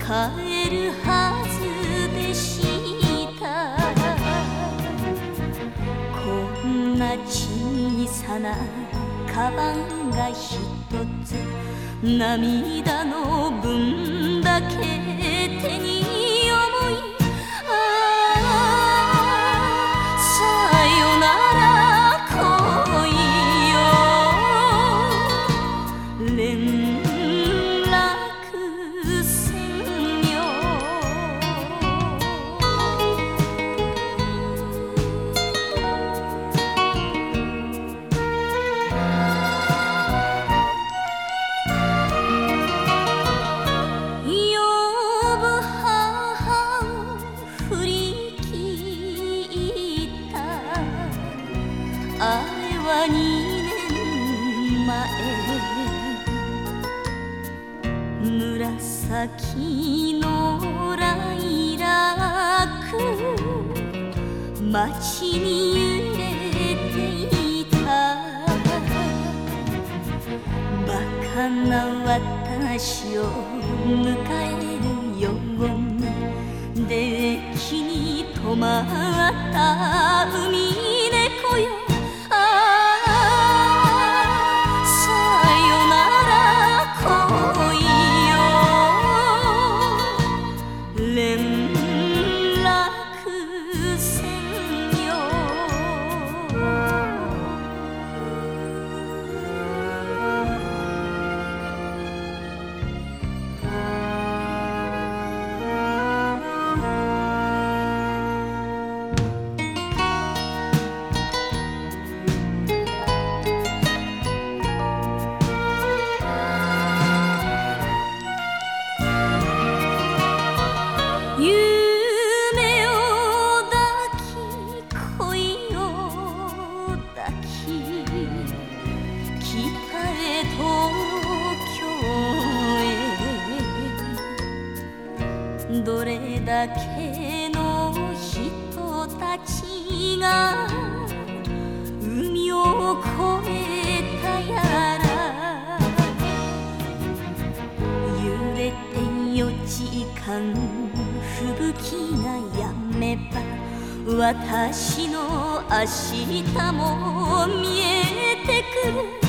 帰るはずでした。こんな小さなカバンがひとつ、涙の分だけ手に思い、さよなら恋よ、連絡せんよ。あれは2年前、紫のライラック、街に揺れていた。バカな私を迎えるように、デッキに止まった海猫よ。連絡せんよ。夢を抱き恋を抱き、北へ東京へ。どれだけの人たちが海を越えたやら。揺れて4時間吹雪がやめば、私の明日も見えてくる。